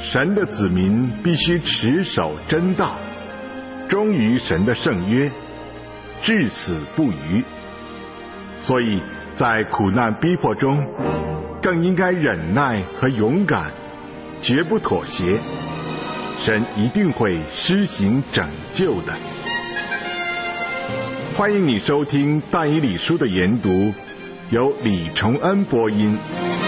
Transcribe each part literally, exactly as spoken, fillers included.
神的子民必须持守真道，忠于神的圣约，至死不渝。所以在苦难逼迫中，更应该忍耐和勇敢，绝不妥协。神一定会施行拯救的。欢迎你收听但以理书的研读，由李崇恩播音。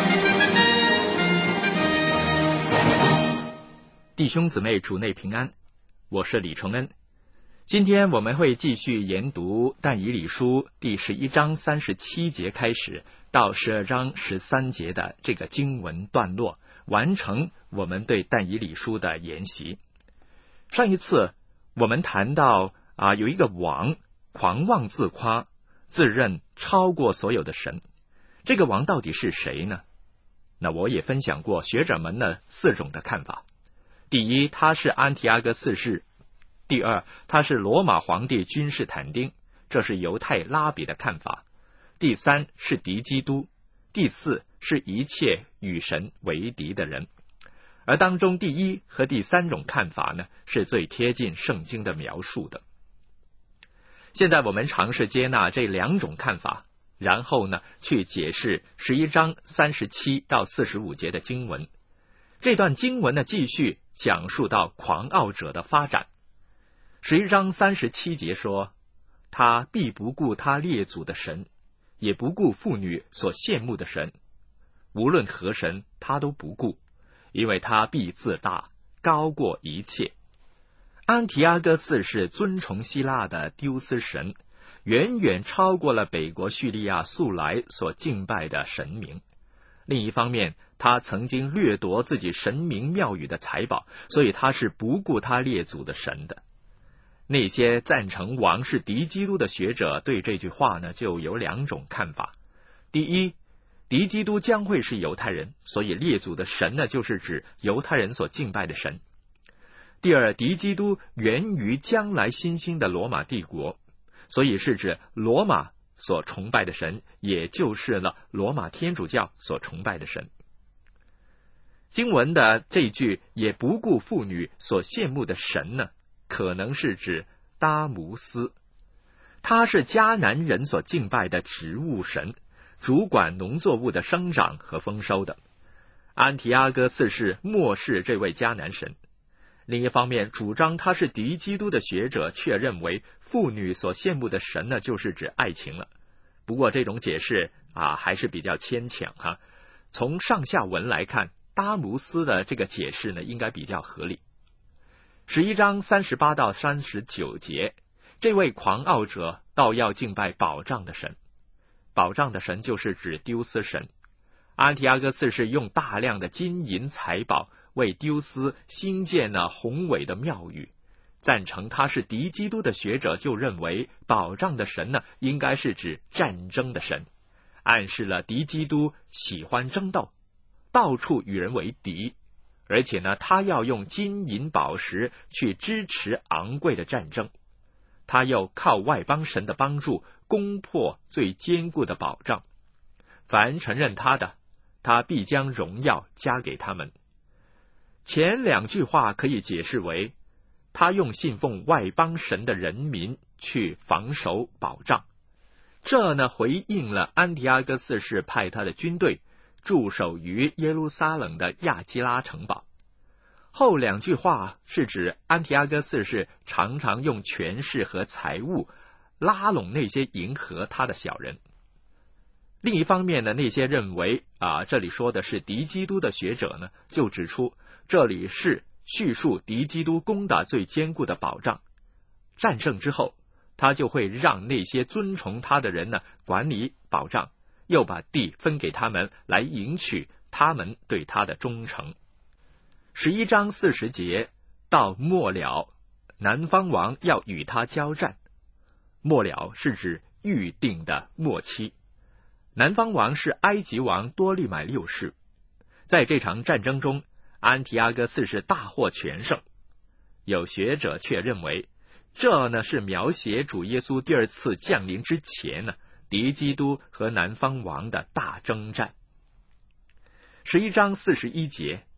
弟兄姊妹，主内平安，我是李崇恩。今天我们会继续研读但以理书第十一章三十七节开始到十二章十三节的这个经文段落，完成我们对但以理书的研习。上一次我们谈到啊，有一个王狂妄自夸，自认超过所有的神。这个王到底是谁呢？那我也分享过学者们的四种的看法。第一，他是安提阿哥四世；第二，他是罗马皇帝君士坦丁，这是犹太拉比的看法；第三，是敌基督；第四，是一切与神为敌的人。而当中第一和第三种看法呢，是最贴近圣经的描述的。现在我们尝试接纳这两种看法，然后呢，去解释十一章三十七到四十五节的经文。这段经文呢，继续讲述到狂傲者的发展。十一章三十七节说，他必不顾他列祖的神，也不顾妇女所羡慕的神，无论何神他都不顾，因为他必自大，高过一切。安提阿哥四世尊崇希腊的丢斯神，远远超过了北国叙利亚素来所敬拜的神明。另一方面，他曾经掠夺自己神明庙宇的财宝，所以他是不顾他列祖的神的。那些赞成王是敌基督的学者对这句话呢，就有两种看法。第一，敌基督将会是犹太人，所以列祖的神呢，就是指犹太人所敬拜的神。第二，敌基督源于将来新兴的罗马帝国，所以是指罗马所崇拜的神，也就是了罗马天主教所崇拜的神。经文的这句也不顾妇女所羡慕的神呢，可能是指达姆斯，他是迦南人所敬拜的植物神，主管农作物的生长和丰收的。安提阿哥四世漠视这位迦南神。另一方面，主张他是敌基督的学者却认为妇女所羡慕的神呢，就是指爱情了。不过这种解释啊，还是比较牵强哈、啊。从上下文来看，达姆斯的这个解释呢，应该比较合理。十一章三十八到三十九节，这位狂傲者倒要敬拜保障的神。保障的神就是指丢斯神。安提阿哥四世用大量的金银财宝为丢斯兴建了宏伟的庙宇。赞成他是敌基督的学者就认为保障的神呢，应该是指战争的神，暗示了敌基督喜欢争斗，到处与人为敌，而且呢，他要用金银宝石去支持昂贵的战争，他又靠外邦神的帮助攻破最坚固的保障。凡承认他的，他必将荣耀加给他们。前两句话可以解释为，他用信奉外邦神的人民去防守保障，这呢回应了安提阿哥四世派他的军队驻守于耶路撒冷的亚基拉城堡。后两句话是指安提阿哥四世常常用权势和财物拉拢那些迎合他的小人。另一方面呢，那些认为啊这里说的是敌基督的学者呢，就指出这里是叙述敌基督攻打最坚固的保障，战胜之后，他就会让那些尊崇他的人呢管理保障，又把地分给他们，来赢取他们对他的忠诚。十一章四十节到末了，南方王要与他交战。末了是指预定的末期。南方王是埃及王多利买六世。在这场战争中，安提阿哥四世大获全胜。有学者却认为，这呢是描写主耶稣第二次降临之前呢，敌基督和南方王的大征战。十一章四十一节，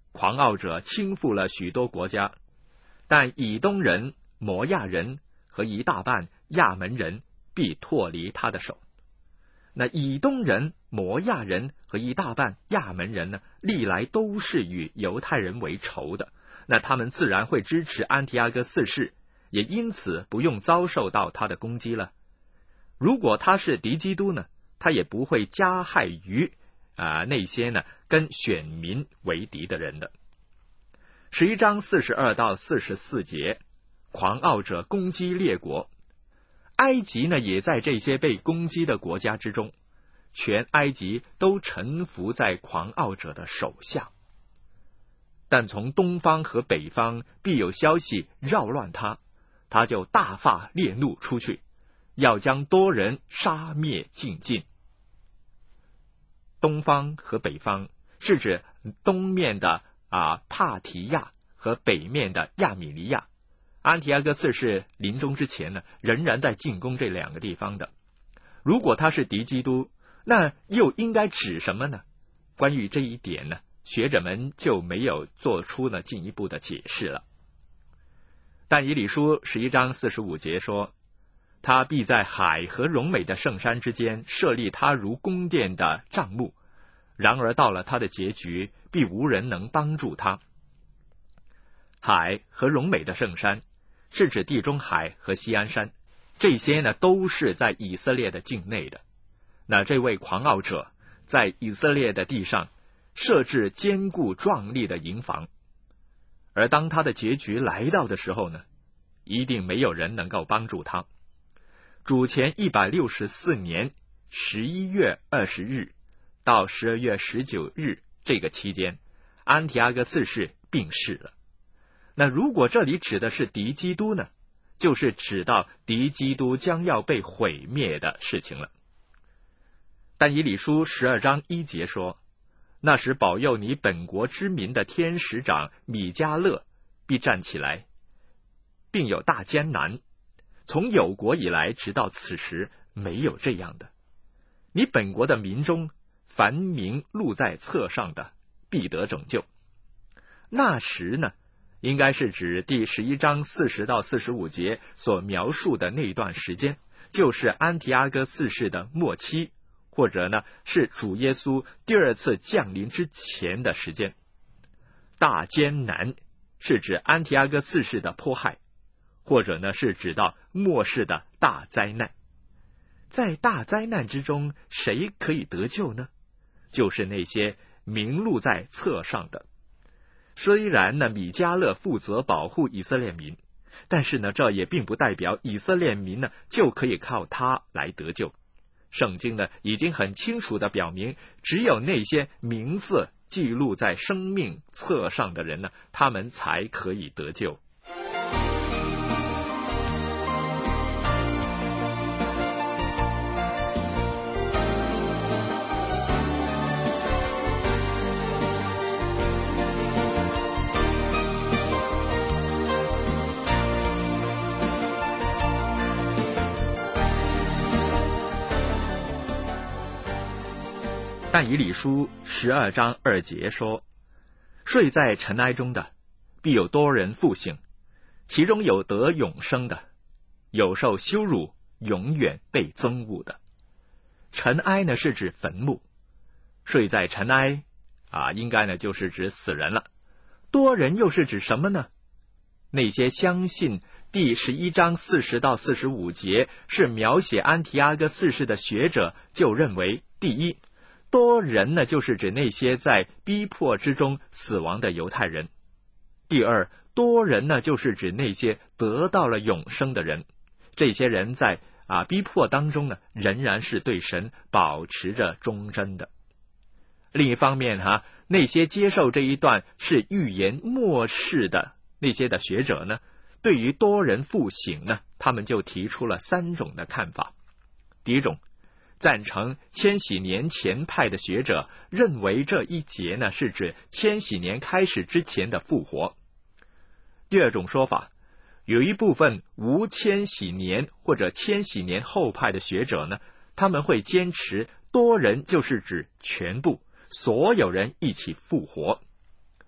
狂傲者倾覆了许多国家，但以东人、摩亚人和一大半亚门人必脱离他的手。那以东人、摩亚人和一大半亚门人呢，历来都是与犹太人为仇的，那他们自然会支持安提阿哥四世，也因此不用遭受到他的攻击了。如果他是敌基督呢，他也不会加害于啊、呃、那些呢跟选民为敌的人的。十一章四十二到四十四节，狂傲者攻击列国。埃及呢，也在这些被攻击的国家之中，全埃及都臣服在狂傲者的手下。但从东方和北方必有消息扰乱他，他就大发烈怒出去，要将多人杀灭尽尽。东方和北方是指东面的啊帕提亚和北面的亚米尼亚。安提阿哥四世临终之前呢，仍然在进攻这两个地方的。如果他是敌基督，那又应该指什么呢？关于这一点呢，学者们就没有做出呢进一步的解释了。但以理书十一章四十五节说，他必在海和荣美的圣山之间设立他如宫殿的帐幕，然而到了他的结局，必无人能帮助他。海和荣美的圣山是指地中海和锡安山，这些呢都是在以色列的境内的。那这位狂傲者在以色列的地上设置坚固壮丽的营房，而当他的结局来到的时候呢，一定没有人能够帮助他。主前一百六十四年十一月二十日到十二月十九日这个期间，安提阿哥四世病逝了。那如果这里指的是敌基督呢，就是指到敌基督将要被毁灭的事情了。但以理书十二章一节说，那时保佑你本国之民的天使长米迦勒必站起来，并有大艰难，从有国以来直到此时没有这样的。你本国的民中凡名录在册上的必得拯救。那时呢，应该是指第十一章四十到四十五节所描述的那段时间，就是安提阿哥四世的末期，或者呢是主耶稣第二次降临之前的时间。大艰难是指安提阿哥四世的迫害，或者呢是指到末世的大灾难。在大灾难之中，谁可以得救呢？就是那些名录在册上的。虽然呢，米迦勒负责保护以色列民，但是呢，这也并不代表以色列民呢就可以靠他来得救。圣经呢已经很清楚的表明，只有那些名字记录在生命册上的人呢，他们才可以得救。但以理书十二章二节说，睡在尘埃中的必有多人复醒，其中有得永生的，有受羞辱永远被憎恶的。尘埃呢是指坟墓，睡在尘埃啊，应该呢就是指死人了。多人又是指什么呢？那些相信第十一章四十到四十五节是描写安提阿哥四世的学者就认为，第一，多人呢就是指那些在逼迫之中死亡的犹太人。第二，多人呢就是指那些得到了永生的人。这些人在啊逼迫当中呢，仍然是对神保持着忠贞的。另一方面哈，那些接受这一段是预言末世的那些的学者呢，对于多人复醒呢，他们就提出了三种的看法。第一种，赞成千禧年前派的学者认为这一节呢是指千禧年开始之前的复活。第二种说法，有一部分无千禧年或者千禧年后派的学者呢，他们会坚持多人就是指全部所有人一起复活。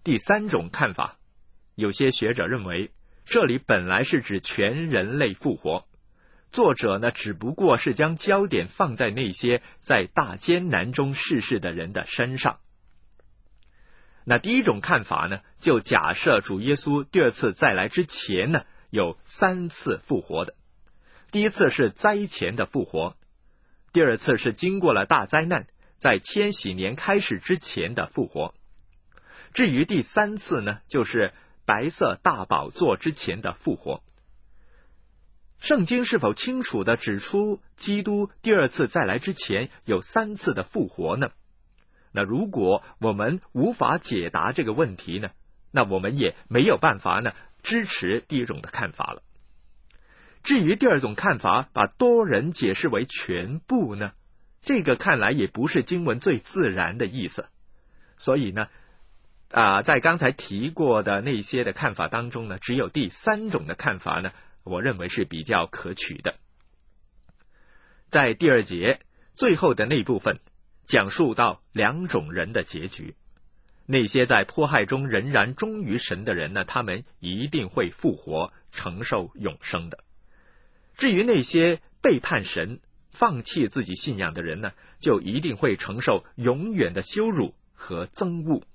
第三种看法，有些学者认为，这里本来是指全人类复活，作者呢只不过是将焦点放在那些在大艰难中逝世的人的身上。那第一种看法呢，就假设主耶稣第二次再来之前呢，有三次复活的。第一次是灾前的复活，第二次是经过了大灾难，在千禧年开始之前的复活。至于第三次呢，就是白色大宝座之前的复活。圣经是否清楚地指出基督第二次再来之前有三次的复活呢？那如果我们无法解答这个问题呢，那我们也没有办法呢支持第一种的看法了。至于第二种看法，把多人解释为全部呢，这个看来也不是经文最自然的意思。所以呢，啊、呃，在刚才提过的那些的看法当中呢，只有第三种的看法呢，我认为是比较可取的。在第二节最后的那部分，讲述到两种人的结局。那些在迫害中仍然忠于神的人呢，他们一定会复活，承受永生的。至于那些背叛神、放弃自己信仰的人呢，就一定会承受永远的羞辱和憎恶。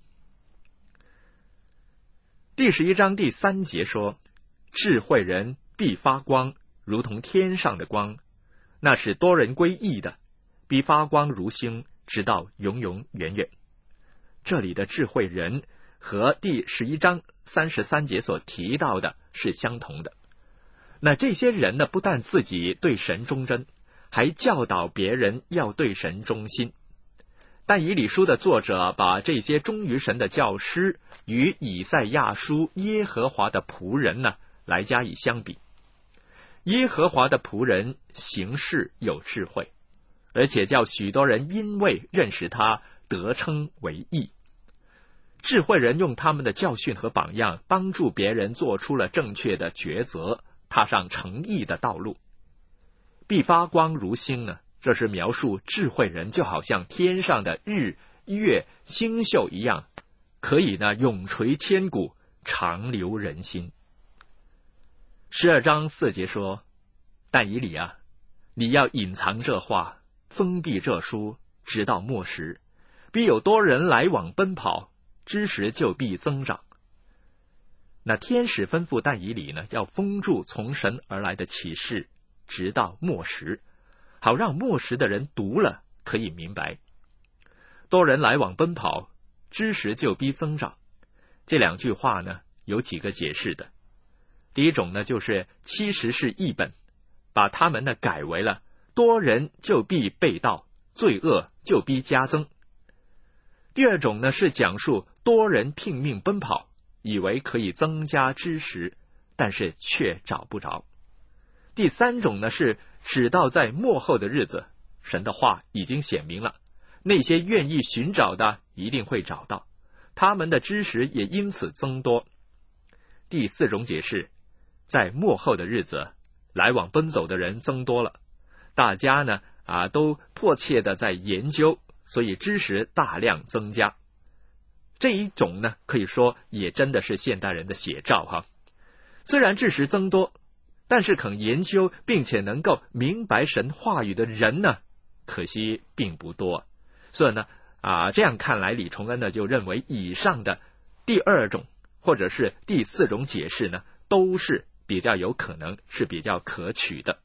第十一章第三节说，智慧人必发光，如同天上的光，那使多人归义的，必发光如星，直到永永远远。这里的智慧人和第十一章三十三节所提到的是相同的。那这些人呢，不但自己对神忠贞，还教导别人要对神忠心。但以理书的作者把这些忠于神的教师与以赛亚书耶和华的仆人呢来加以相比。耶和华的仆人行事有智慧，而且叫许多人因为认识他得称为义。智慧人用他们的教训和榜样，帮助别人做出了正确的抉择，踏上诚意的道路。必发光如星呢，这是描述智慧人就好像天上的日月星宿一样，可以呢永垂千古，长留人心。十二章四节说，但以理啊，你要隐藏这话，封闭这书，直到末时，必有多人来往奔跑，知识就必增长。那天使吩咐但以理呢，要封住从神而来的启示，直到末时，好让末时的人读了可以明白。多人来往奔跑，知识就必增长。这两句话呢，有几个解释的。第一种呢，就是七十士译本，把他们呢改为了多人就必被盗，罪恶就必加增。第二种呢，是讲述多人拼命奔跑，以为可以增加知识，但是却找不着。第三种呢，是指到在末后的日子，神的话已经显明了，那些愿意寻找的一定会找到，他们的知识也因此增多。第四种解释，在末后的日子，来往奔走的人增多了，大家呢啊都迫切的在研究，所以知识大量增加。这一种呢，可以说也真的是现代人的写照哈。虽然知识增多，但是肯研究并且能够明白神话语的人呢，可惜并不多。所以呢啊，这样看来，李崇恩呢就认为以上的第二种或者是第四种解释呢，都是比较有可能，是比较可取的。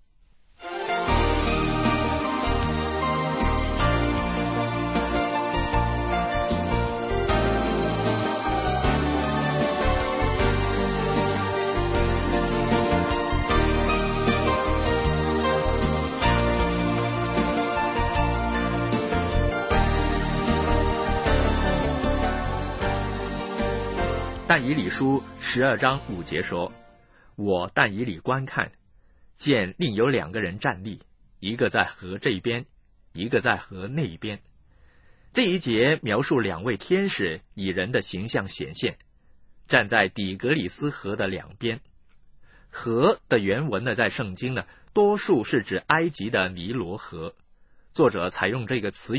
但以理书十二章五节说，我但以理观看，见另有两个人站立，一个在河这边，一个在河那一边。这一节描述两位天使以人的形象显现，站在底格里斯河的两边。河的原文呢，在圣经呢，多数是指埃及的尼罗河。作者采用这个词语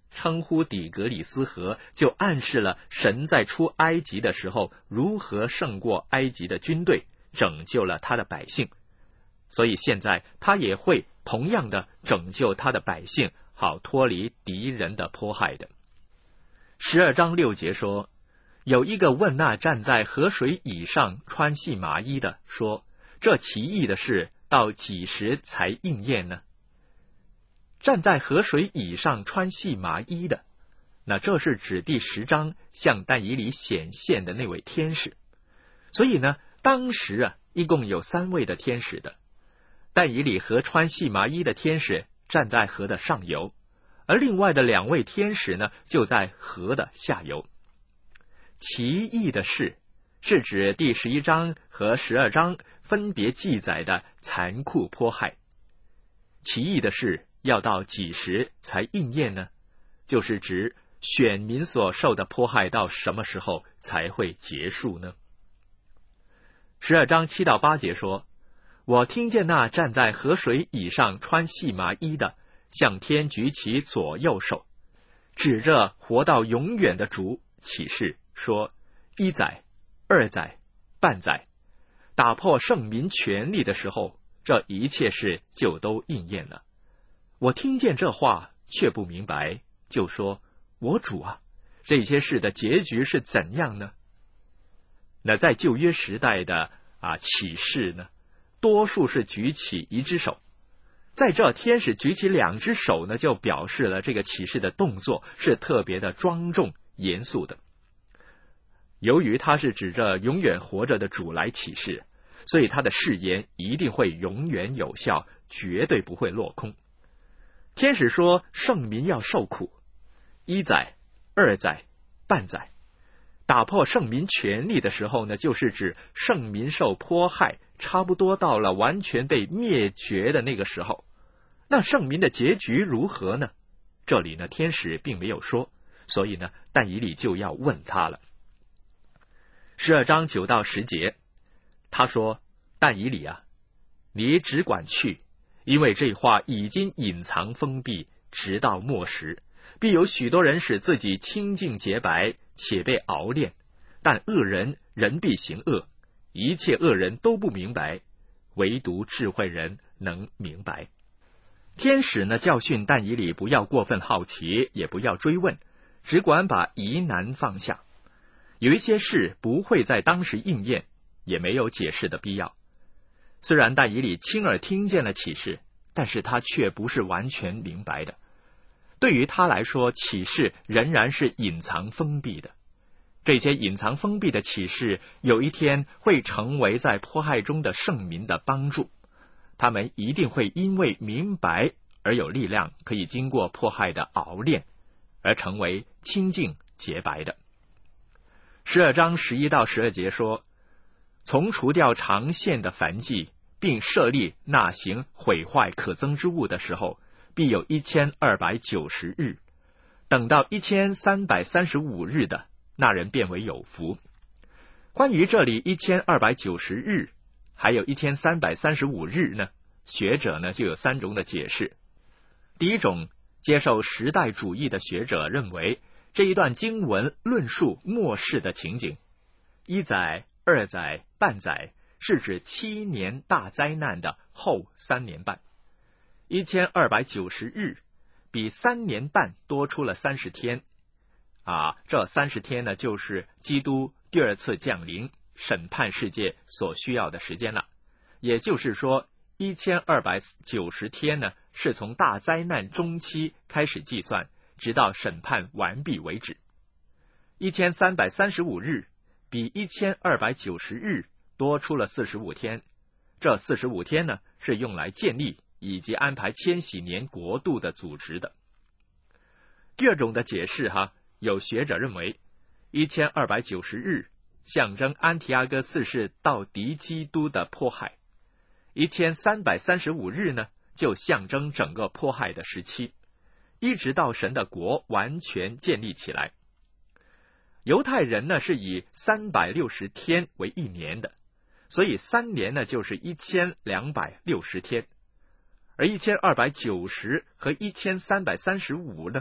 称呼底格里斯河，就暗示了神在出埃及的时候如何胜过埃及的军队，拯救了他的百姓。所以现在他也会同样的拯救他的百姓，好脱离敌人的迫害的。十二章六节说，有一个问那站在河水以上穿细麻衣的说，这奇异的事到几时才应验呢？站在河水以上穿细麻衣的，那这是指第十章向但以理显现的那位天使。所以呢，当时啊，一共有三位的天使的。但以理和穿细麻衣的天使站在河的上游，而另外的两位天使呢，就在河的下游。奇异的事是指第十一章和十二章分别记载的残酷迫害。奇异的事要到几时才应验呢？就是指选民所受的迫害到什么时候才会结束呢？十二章七到八节说，我听见那站在河水以上穿细麻衣的向天举起左右手，指着活到永远的主起誓说，一载、二载、半载，打破圣民权力的时候，这一切事就都应验了。我听见这话却不明白，就说，我主啊，这些事的结局是怎样呢？那在旧约时代的啊启示呢，多数是举起一只手，在这天使举起两只手呢，就表示了这个启示的动作是特别的庄重严肃的。由于他是指着永远活着的主来启示，所以他的誓言一定会永远有效，绝对不会落空。天使说圣民要受苦，一载、二载、半载。打破圣民权力的时候呢，就是指圣民受迫害，差不多到了完全被灭绝的那个时候。那圣民的结局如何呢？这里呢，天使并没有说，所以呢，但以理就要问他了。十二章九到十节，他说，但以理啊，你只管去，因为这话已经隐藏封闭，直到末时，必有许多人使自己清净洁白，且被熬炼，但恶人人必行恶，一切恶人都不明白，唯独智慧人能明白。天使呢，教训但以理不要过分好奇，也不要追问，只管把疑难放下。有一些事不会在当时应验，也没有解释的必要。虽然但以理亲耳听见了启示，但是他却不是完全明白的。对于他来说，启示仍然是隐藏封闭的。这些隐藏封闭的启示，有一天会成为在迫害中的圣民的帮助。他们一定会因为明白而有力量，可以经过迫害的熬炼，而成为清净洁白的。十二章十一到十二节说，从除掉长线的燔祭，并设立那行毁坏可憎之物的时候，必有一千二百九十日。等到一千三百三十五日的，那人变为有福。关于这里一千二百九十日，还有一千三百三十五日呢，学者呢就有三种的解释。第一种，接受时代主义的学者认为，这一段经文论述末世的情景，一载、二载、半载，是指七年大灾难的后三年半。一千二百九十日比三年半多出了三十天啊，这三十天呢，就是基督第二次降临审判世界所需要的时间了。也就是说，一千二百九十天呢，是从大灾难中期开始计算，直到审判完毕为止。一千三百三十五日比一千二百九十日多出了四十五天，这四十五天呢，是用来建立以及安排千禧年国度的组织的。第二种的解释哈，有学者认为一千二百九十日象征安提阿哥四世到敌基督的迫害，一千三百三十五日呢，就象征整个迫害的时期，一直到神的国完全建立起来。犹太人呢是以三百六十天为一年的，所以三年呢就是一千两百六十天，而一千二百九十和一千三百三十五呢，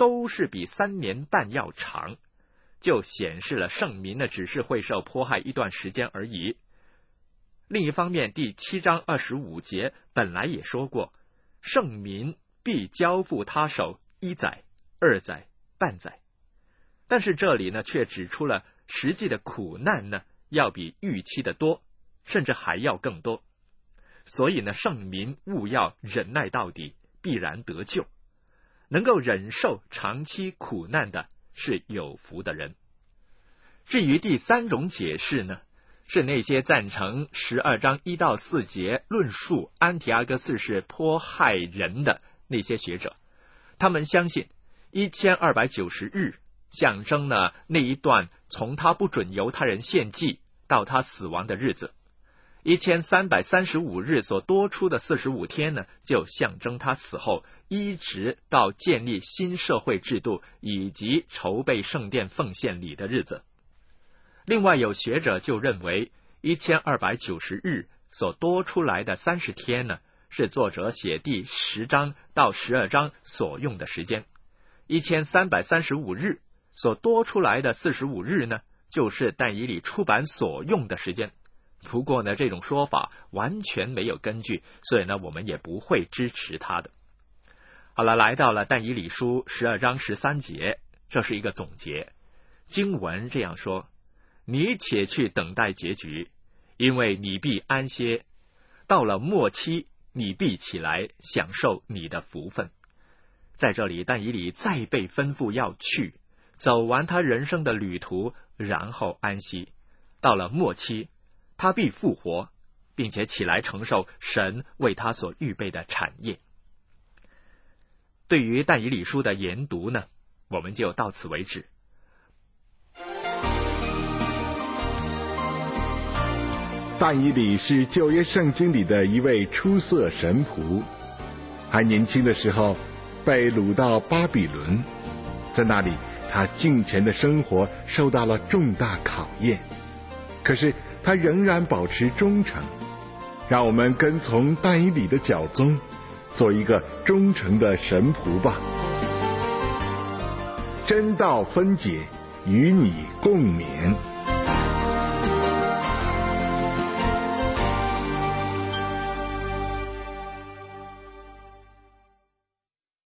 都是比三年半要长，就显示了圣民呢只是会受迫害一段时间而已。另一方面，第七章二十五节本来也说过，圣民必交付他手一载、二载、半载，但是这里呢却指出了实际的苦难呢要比预期的多，甚至还要更多。所以呢，圣民务要忍耐到底，必然得救。能够忍受长期苦难的是有福的人。至于第三种解释呢，是那些赞成十二章一到四节论述安提阿哥四世迫害人的那些学者，他们相信一千二百九十日象征了那一段从他不准犹太人献祭到他死亡的日子，一千三百三十五日所多出的四十五天呢，就象征他死后一直到建立新社会制度以及筹备圣殿奉献礼的日子。另外有学者就认为一千二百九十日所多出来的三十天呢，是作者写第十章到十二章所用的时间，一千三百三十五日所多出来的四十五日呢，就是但以理出版所用的时间。不过呢，这种说法完全没有根据，所以呢，我们也不会支持他的。好了，来到了但以理书十二章十三节，这是一个总结。经文这样说：你且去等待结局，因为你必安歇，到了末期，你必起来享受你的福分。在这里，但以理再被吩咐要去，走完他人生的旅途，然后安息。到了末期，他必复活，并且起来承受神为他所预备的产业。对于但以理书的研读呢，我们就到此为止。 但以理是旧约圣经里的一位出色神仆，还年轻的时候被掳到巴比伦，在那里他敬虔的生活受到了重大考验，可是他仍然保持忠诚。让我们跟从但以理的脚踪，做一个忠诚的神仆吧。真道分解，与你共勉。